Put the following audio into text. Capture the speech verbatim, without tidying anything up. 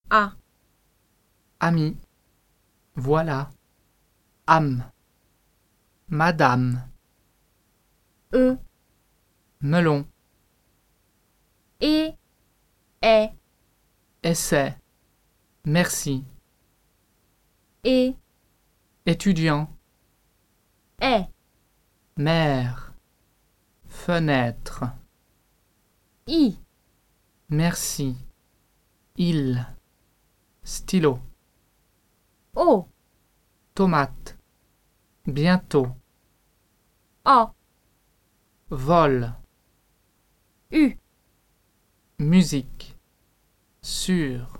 A, Ami. Voilà. Âme. Madame. E, Melon. E, Est, Essai. Merci. E, Étudiant. Est, Mère. Fenêtre. I, Merci. Il. Stylo. O, Tomate. Bientôt. A, Vol. U. Musique. Sûr.